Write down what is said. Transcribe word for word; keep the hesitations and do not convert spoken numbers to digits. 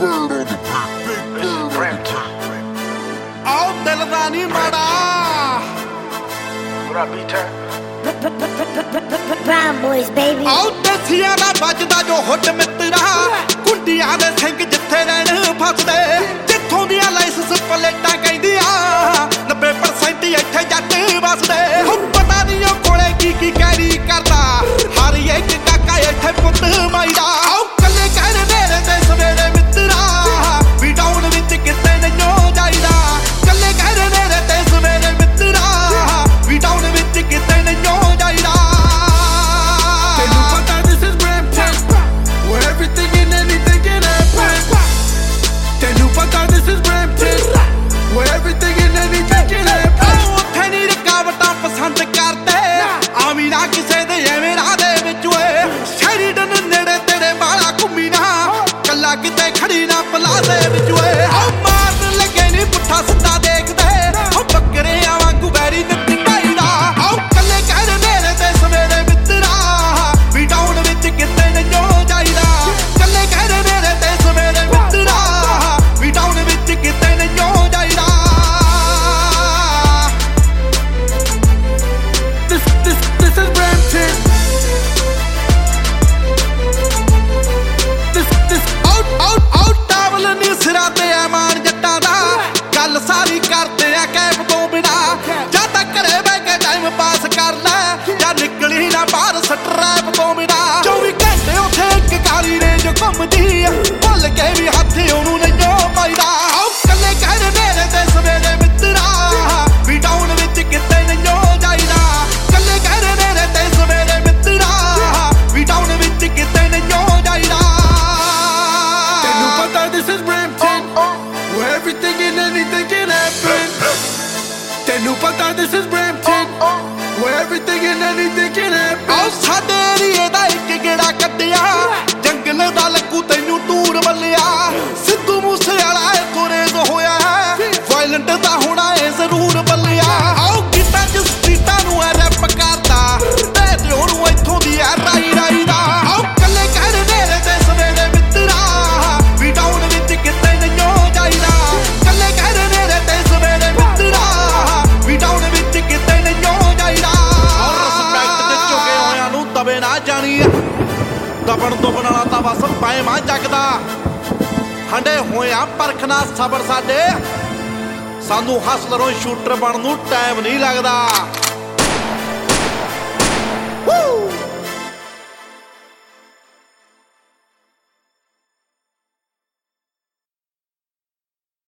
आओ दिल दा नी माड़ा Brown boys, baby. आओ देसियां दा बजदा जो हुट मित्रा कुंडियां दे सिंह जिथे रहन फसदे जिथों दियां लाइसेंस प्लेटां कहंदियां नब्बे परसेंट इत्थे जट वसदे हुण पता नहीं ओ कोले की की कैरी करदा हर एक काका इत्थे पुੱਤ माईदा आओ कल्ले कहर नेरे ते सवेरे मित्रा भी डाउन विच किते नहीं जाईदा कल्ले कहर नेरे ते सवेरे मित्रा भी डाउन विच किते नहीं जाईदा Tenu pata this is Brampton where everything and anything can happen. Tenu pata this is Brampton where everything and anything can happen. ਉੱਥੇ ਨੀ ਰੁਕਾਵਟਾਂ ਪਸੰਦ ਕਰਦੇ ਆਵੀਂ ਨਾ ਕਿਸੇ ਦੇ ਐਵੇਂ ਰਾਹ ਦੇ ਵਿੱਚ ਓਏ ਸ਼ੈਰੀਡਨ ਨੇੜੇ ਤੇਰੇ ਵਾਲਾ ਘੁੰਮੀ ਨਾ ਕੱਲਾ ਕਿਤੇ ਖੜੀ ਨਾ ਪਲਾਜ਼ੇ ਵਿੱਚ ਓਏ ਆਹ ਮਾਰਨ ਲੱਗੇ ਨੀ ਪੁੱਠਾ ਸਿੱਧਾ ਦੇਖਦੇ ਉਹ ਬੱਕਰਿਆਂ ਵਾਂਗੂ ਬੈਰੀ ਨਿੱਤੀ ਢਾਈਦਾ ਆਹ ਕੱਲੇ ਕਹਿਰ ਨੇੜੇ ਤੇ ਸਵੇਰੇ ਮਿੱਤਰਾ ਵੀ ਡਾਊਨ ਵਿੱਚ ਕਿਤੇ ਨਹੀਂ ਜਾਈਦਾ ਕੱਲੇ ਕਹਿਰ ਨੇੜੇ ਤੇ ਸਵੇਰੇ ਮਿੱਤਰਾ ਵੀ ਡਾਊਨ ਵਿੱਚ ਕਿਤੇ ਨਹੀਂ ਜਾਈਦਾ This this this is Brampton. This this out out out towel ਨੀ ਸਿਰਾਂ ਤੇ ਆ ਮਾਨ ਜੱਟਾਂ ਦਾ ਗੱਲ ਸਾਰੀ ਕਰਦੇ ਆ ਕੈਪ ਤੋਂ ਬਿਨਾ ਜਾਂ ਤਾਂ ਘਰੇ ਬਹਿ ਕੇ ਟਾਈਮ ਪਾਸ ਕਰ ਲੈ ਜਾਂ ਨਿਕਲੀ ਨਾ ਬਾਹਰ ਸਟਰੈਪ ਤੋਂ ਬਿਨਾ ਚੌਵੀ ਘੰਟੇ ਉੱਥੇ ਇੱਕ ਕਾਲੀ ਰੇਂਜ ਘੁੰਮਦੀ ਆ ਭੁੱਲ ਕੇ ਵੀ ਹੱਥ ਉਹਨੂੰ ਨਹੀਂ ਪਾਈਦਾ ਆਓ ਕੱਲੇ ਕਹਿਰ ਨੇਰੇ ਤੇ ਸਵੇਰੇ ਮਿੱਤਰਾ ਵੀ ਡਾਊਨ ਵਿੱਚ ਕਿਤੇ ਨਹੀਂ ਜਾਈਦਾ ਕੱਲੇ ਕਹਿਰ ਨੇਰੇ ਤੇ ਸਵੇਰੇ ਮਿੱਤਰਾ ਵੀ ਡਾਊਨ ਵਿੱਚ ਕਿਤੇ ਨਹੀਂ ਜਾਈਦਾ Tenu pata this is Brampton where everything and anything can happen. Tenu pata this is Brampton where everything and anything can happen. ਆਓ ਸਾਡੇ ਏਰੀਏ ਦਾ ਇੱਕ ਗੇੜਾ ਕੱਢਿਆ ਜੰਗਲ ਦਾ ਲੱਗੂ ਤੈਨੂੰ ਟੂਰ ਵੱਲਿਆ ਸਿੱਧੂ ਮੂਸੇ ਵਾਲਾ ਇੱਥੋਂ ਰੇਜ਼ ਹੋਇਆ ਵਾਇਲੈਂਟ ਦਾ ਹੋਣਾ ਏ ਜ਼ਰੂਰ ਬੱਲਿਆ ਆਓ ਗੀਤਾਂ ਚ ਸਟਰੀਟਾਂ ਨੂੰ ਐ ਰੈਪ ਕਰਦਾ ਤੇ ਤੇ ਉਹਨੂੰ ਇੱਥੋਂ ਦੀ ਐ ਰਾਈ ਰਾਈ ਦਾ ਆਓ ਕੱਲੇ ਕਹਿਰ ਨੇਰੇ ਤੇ ਸਵੇਰੇ ਮਿੱਤਰਾ ਵੀ ਡਾਊਨ ਵਿੱਚ ਕਿਤੇ ਨਹੀਂ ਜਾਈਦਾ ਕੱਲੇ ਕਹਿਰ ਨੇਰੇ ਤੇ ਸਵੇਰੇ ਮਿੱਤਰਾ ਵੀ ਡਾਊਨ ਵਿੱਚ ਕਿਤੇ ਨਹੀਂ ਜਾਈਦਾ ਔਰ ਰਿਸਪੈਕਟ ਦੇ ਝੁਕੇ ਹੋਇਆਂ ਨੂੰ ਦਬੇ ਨਾ ਜਾਣੀ ਦਬਣ ਦੁਬਣ ਵਾਲਾ ਤਾਂ ਬਸ ਪੈਮਾ ਜਗਦਾ ਹੰਡੇ ਹੋਇਆ ਪਰਖਣਾ ਸਬਰ ਸਾਡੇ ਸਾਨੂੰ ਹਸਲਰੋਂ ਸ਼ੂਟਰ ਬਣਨ ਨੂੰ ਟਾਈਮ ਨਹੀਂ ਲੱਗਦਾ।